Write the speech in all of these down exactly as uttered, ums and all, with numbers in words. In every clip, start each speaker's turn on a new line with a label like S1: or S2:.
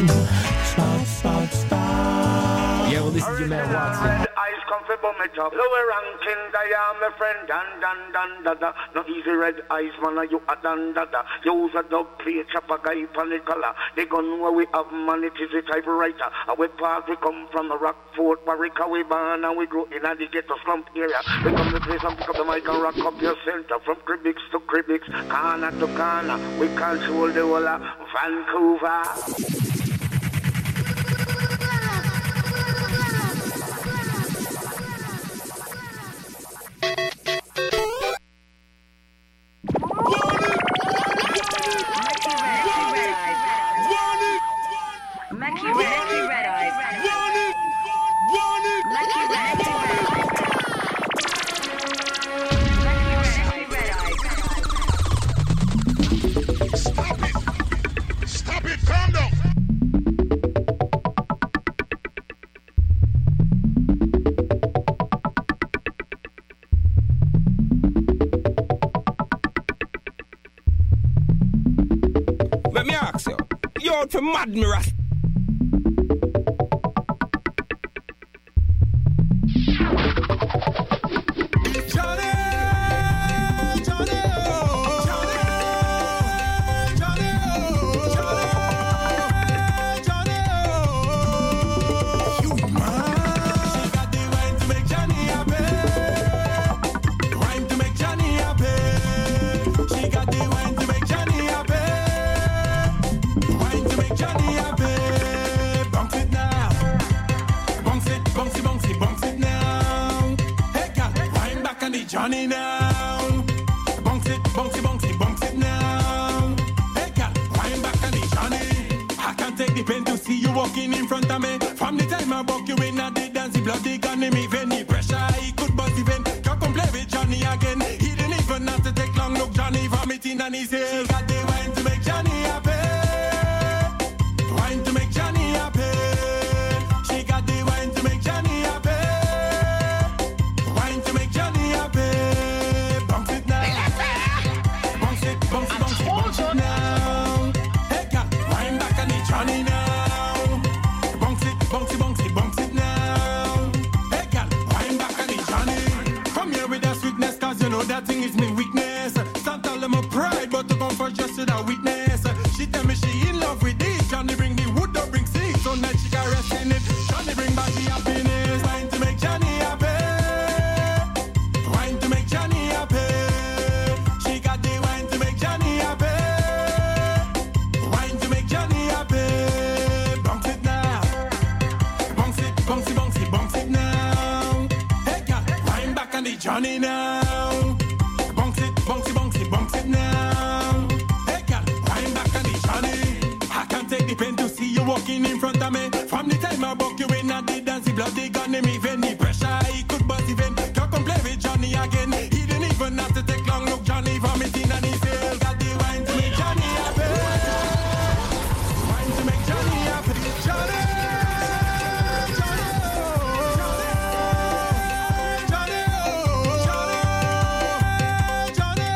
S1: Stop, stop, stop. Yeah, well, this is your man Watson.
S2: Red eyes come for bum it up. Lower ranking, I am my friend. Dan, dan, dan, da, da. No easy red eyes, man, you a dan, da, da. Use a dog plate, chop a guy, pan the color. The gun where we have, man, it is a typewriter. And we park, we come from a Rockford, Barrica, we born, and we grow in a the ghetto slump area. We come to place and pick up the mic and rock up your center. From Cribix to Cribix, corner to corner. We control the whole of Vancouver.
S3: To mad me ras.
S4: Johnny now, bounce it, bounce it, bounce it, bounce it now. Hey girl, wind back on the Johnny. I can't take the pain to see you walking in front of me. From the time I walk you in, I did dance the bloody gun in me. Any pressure, he could bust even. Can't come play with Johnny again. He didn't even have to take long. Look, Johnny vomiting on his head. She got the wine to make Johnny happy. Wine to make Johnny happy. She got the wine to make Johnny happy. Wine to make Johnny happy. Bounce it now. Bounce it, bounce it, bounce it, bounce it now. Hey girl, wine back on the Johnny now. Bounce it, bounce it, bounce it, bounce it now. Hey girl, wine back on the Johnny. Come here with that sweetness, cause you know that thing is me weakness. Stop telling my pride, but to come first just to that weakness. She tell me she in love with this. Johnny bring the wood, don't bring seeds. So now she got rest in it. Johnny bring back the happiness. Wine to make Johnny happy. Wine to make Johnny happy. She got the wine to make Johnny happy. Wine to make Johnny happy. Bounce it now. Bounce it, bounce it, bounce it, bounce it now. Hey girl, wine back on the Johnny now. Bounce it, bounce it, bounce it, bounce it now. Hey girl, wine back on the Johnny. I can't take the pain to see you walking in front of me. From the time I walk you in, I did dance the bloody gun in me. Any pressure, he could bust even. Can't come play with Johnny again. He didn't even have to take long. Look, Johnny vomiting on his head. Got the wine to make Johnny happy. Wine to make Johnny happy. Johnny, Johnny, Johnny, Johnny, Johnny.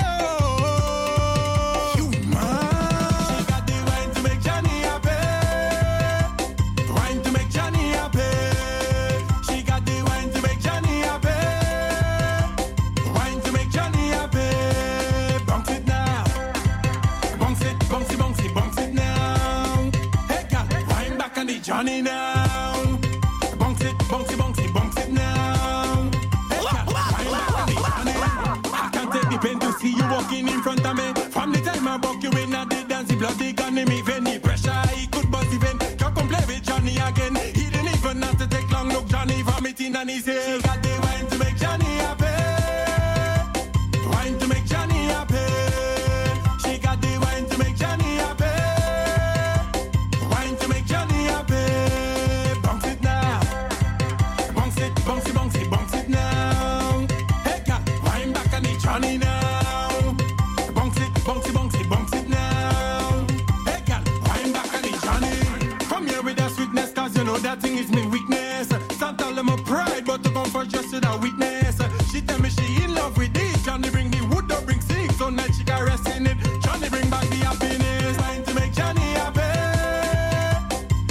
S4: You man. She got the wine to make Johnny happy. Wine to make Johnny happy. She got the wine to make Johnny happy. Wine to make Johnny happy. Bounce it now. Bounce it, bounce it, bounce it, bounce it now. Hey girl, wine back on the Johnny now. Bounce it, bounce it, bounce it, bounce it now. Hey girl, wine back on the Johnny. I can't take the pain to see you walking in front of me. From the time I walk you in, I did dance the bloody gun in me. Any pressure, he could bust even. Can't come play with Johnny again. He didn't even have to take long. Look, Johnny vomiting on his head. She got the wine to make Johnny happy. Wine to make Johnny happy. She got the wine to make Johnny happy. Wine to make Johnny happy. Bounce it now. Bounce it, bounce it, bounce it, bounce it now. Hey girl, wine back on the Johnny now. Bounce it, bounce it, bounce it, bounce it now. Hey girl, wine back on the Johnny. Come here with that sweetness, cause you know that thing is me weakness. Stop telling my pride, but to come first just to that weakness. She tell me she in love with this. Johnny bring the wood, don't bring six. So now she got rest in it. Johnny bring back the happiness. Wine to make Johnny happy.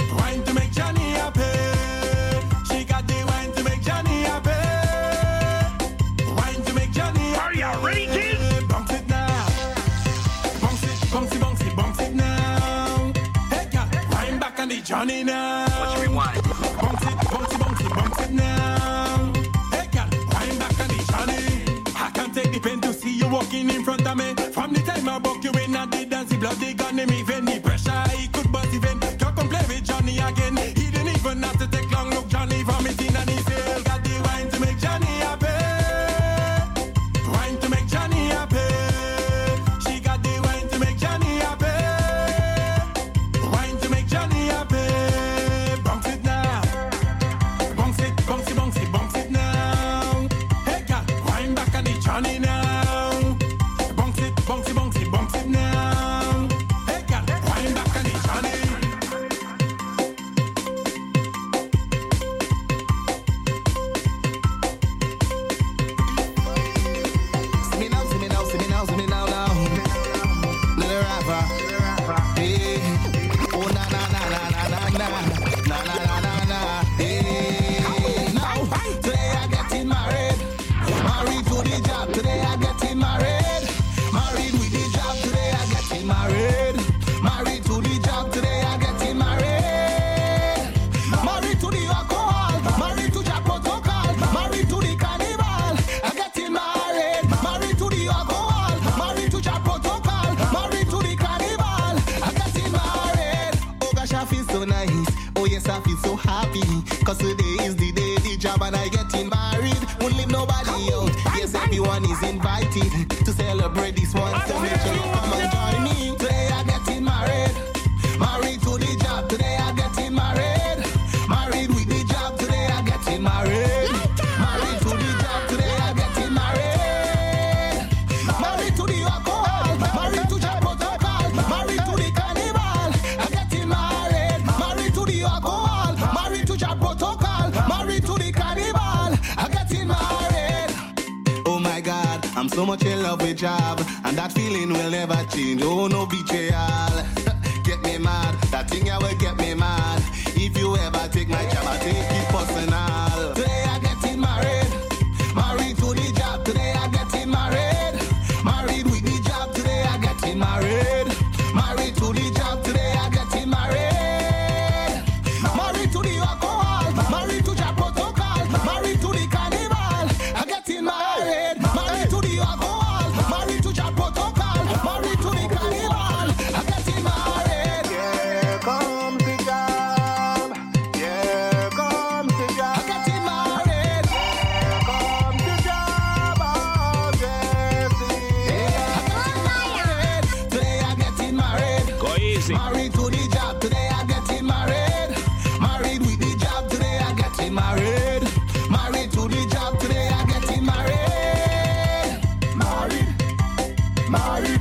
S3: Watch me rewind.
S4: Bounce it, bounce it, bounce it, bounce it now. Hey girl, wind back on the Johnny. I can't take the pain to see you walking in front of me. From the time I buck you in at the dance, the blood they got him even the pressure he could bust even. Can't come play with Johnny again. He didn't even have to take long look Johnny from his in and he said, got the wine to make Johnny happy. Wine to make Johnny happy. She got the wine to make Johnny happy. Wine to make Johnny happy. Bounce it now. Bounce it, bounce it, bounce it, bounce it now. Hey girl, wine back on the Johnny now. Bounce it, bounce it, bounce it, bounce it now. Hey girl, wine back on the Johnny.
S5: See me now, see me now, see me now, see me now, now. Little rapper, hey. Oh na na na na na na na na na na na na. Hey, now today I getting married, married to the job. Today I getting married, married with the job. Today I getting married, married to the job. Today I getting married, married to the alcohol, married to job protocol, married to the carnival. I getting married, married to the alcohol, married to job protocol, married to the carnival. I getting married. Oh gosh, I feel so nice. Oh yes, I feel so happy. Cause today is the day, the job, and I getting married. Won't leave nobody out. Yes, everyone is invited to celebrate this one. So make sure you come and join me. Today I getting married, married to the job. Today I getting married, married with the job. Today I getting married, married to the job. Today I getting married, married to the alcohol, married to job protocol, married to the carnival. I getting married, married to the alcohol, married to job protocol, married to the carnival. I getting married. Oh my God, I'm so much in love with job, and that feeling will never change. Oh no betrayal, get me mad. That thing I will get me mad. If you ever take my job, I take it personal. Today I getting married, married to the job. Today I getting married, married with the job. Today I getting married, married to the job. Today I getting married, married to the alcohol, married to job protocol, married to the carnival. I getting married, married to the alcohol, married to job protocol, married to the carnival. I getting married. Here comes the job. Here comes the job. I getting married. Here comes the job. Oh, Jesse. I getting married. Today I getting married.
S1: Go easy.
S5: Married to the job. Today I getting married. Married with the job. Today I getting married. Married to the job. Today I getting married. Married. Married.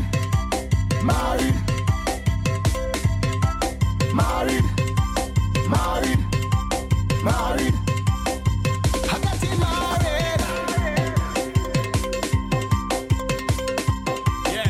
S5: Married. Married. Married. Married. I getting married.
S1: Yeah.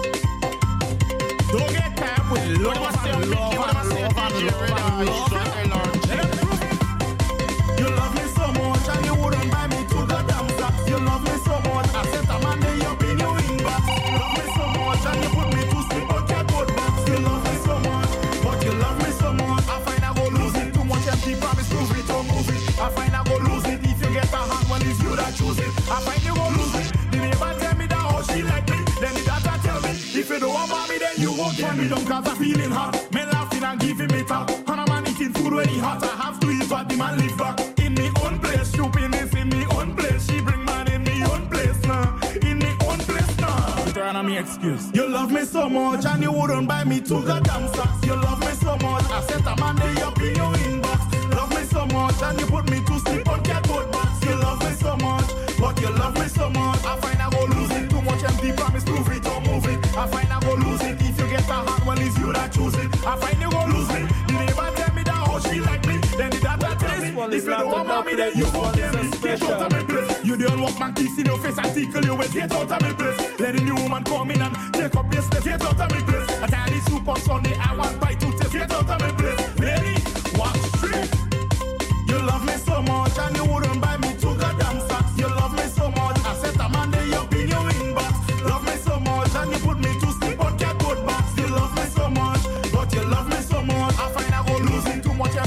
S1: Don't get tired with love and love and love and love and love. Let them prove it.
S4: You love me so much and you wouldn't buy me to the damn socks. You love me so much, I sent a man day up in your inbox. Love me so much and you put me to sleep on your good box. You love me so much, but you love me so much. I find I go lose it. Too much empty promise, prove it or move it. I find I go lose it. If you get a hand, well it's you that choose it. I find you go lose it. The neighbor tell me that how she like me. Then the doctor tell me, if you don't want me then you won't get me down cause I'm feeling hot. Men laughing and giving me top. And a man eating food when he hot. I have to eat what the man live back. In me own place, stupidness in me own place. She bring man in me own place now. In me own place now. Turn on me excuse. You love me so much and you wouldn't buy me two goddamn socks. You love me so much, I sent a man day up in your inbox. Love me so much and you put me to sleep on catboard box. You love me so much, but you love me so much. I find I go lose it. Too much empty promise, prove it or move it. I find I go lose it. If you get a hand, well it's you that choose it. I find you go lose it. The neighbor tell me that how she like me. Then the doctor tell me, if you don't want me then you won't get me. Get out of my place. You don't walk man kiss in your face and tickle you with. Get out of my place. Let the new woman come in and take up your space. Get out of my place. I tell this soup on Sunday, I want bite to taste. Get out of my place. Lady, walk straight. You love me so much and you wouldn't buy me two goddamn socks. You love me so much, I set a man day up in your inbox. Love me so much and you put me to sleep on catboard box. You love me so much, but you love me so much. I find I go losing too much empty promise.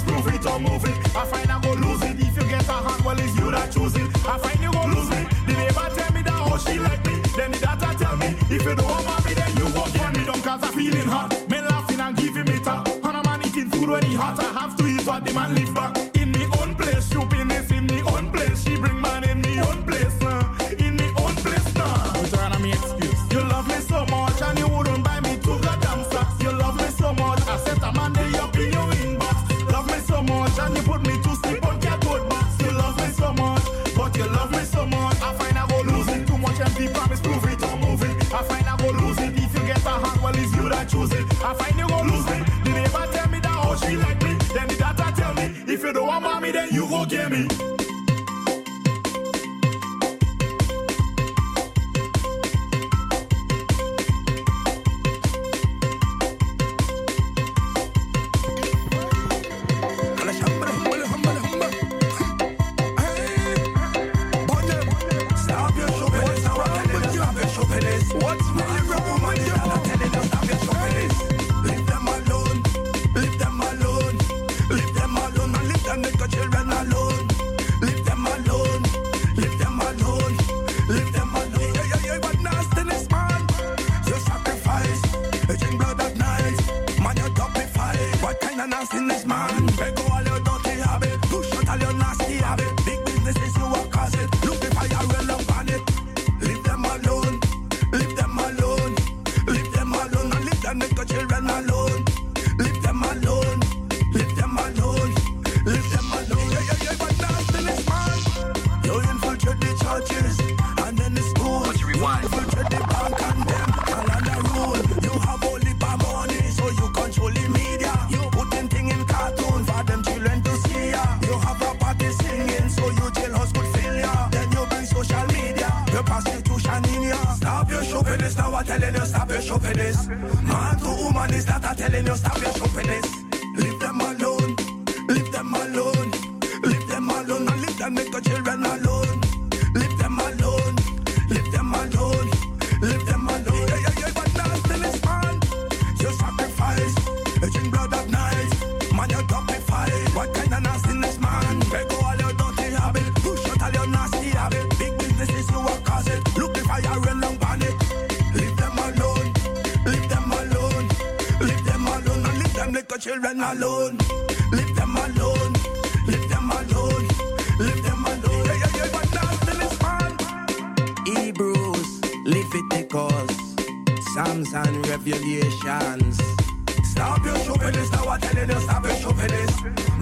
S4: prove it or move it. I find I go lose it. If you get a hand, well, it's you that choose it. I find you go lose it. The neighbor tell me that oh she like me. Then the data tell me if you don't want me, then you won't get me down cause I'm feeling hot. Men laughing and giving me top. And a man eating food when he hot. I have to eat what the man live back. In me own place, stupidness in me own place. She bring man in me own place. Uh. In me own place now. Which one of me excuse? You love me so much and you wouldn't buy me two goddamn socks. You love me so much, I set a man day up in your inbox. Love me so much and you put me to sleep on catboard box. You love me so much, but you love me so much. I find I go lose it. Too much empty promise, prove it or move it. I find I go lose it. If you get a hand, well, it's you that choose it. I find you go lose it. The neighbor tell me that oh she like me. Then the data tell me if you don't want me, then you go get me.
S5: Children alone, leave them alone, leave them alone, leave them alone. Yeah, yeah, yeah, but now still is man. Hebrews, Leviticus, Psalms and Revelations. Stop your stupidness, now I'm telling you, stop your stupidness.